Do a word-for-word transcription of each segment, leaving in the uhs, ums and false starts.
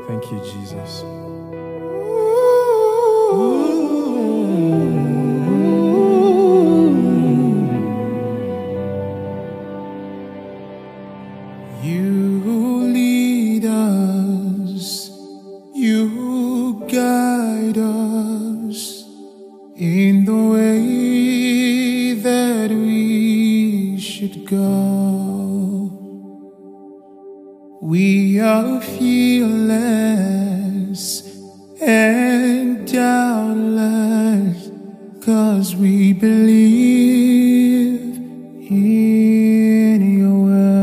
Thank you, Jesus. You lead us, you guide us in the way that we should go. We are fearless and doubtless, 'cause we believe in your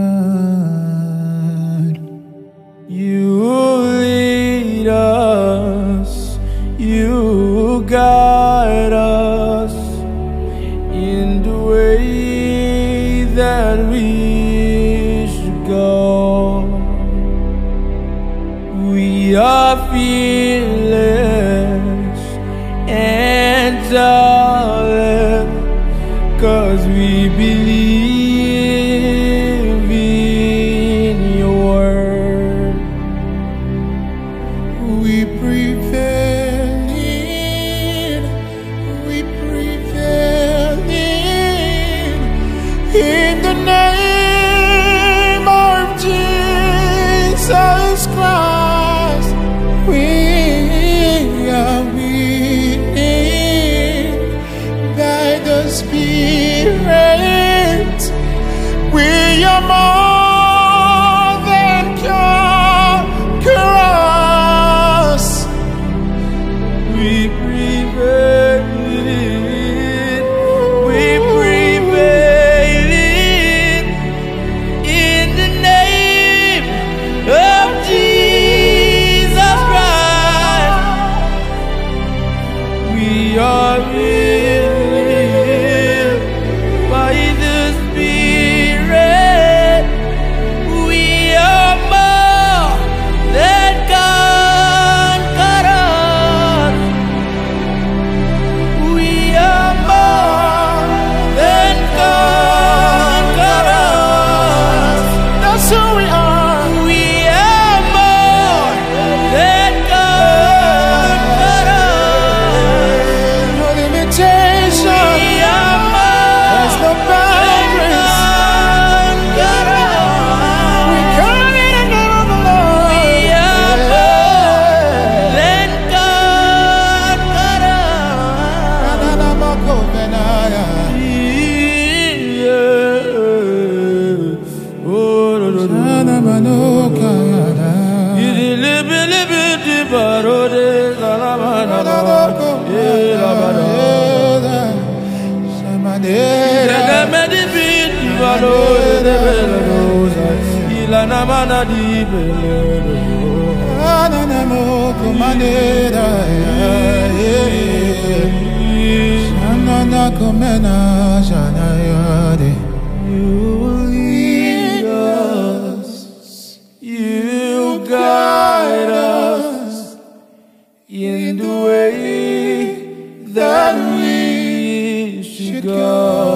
word. You lead us, you guide us in the way that we should go. We are fearless and doubtless, 'cause we believe in your word. We prevail in, we prevail in, in the name of Jesus Christ. We are winning by the Spirit. We are more than conquerors. We prevail in, we prevail in, in the name of Jesus Christ. We are willing by the Spirit. We are more than conquerors. We are more than conquerors. That's who we are. We are more than conquerors. No limitation. We are more There's no boundaries. We come in the name of the Lord. We are more than You lead us, you guide us in the way that we should go.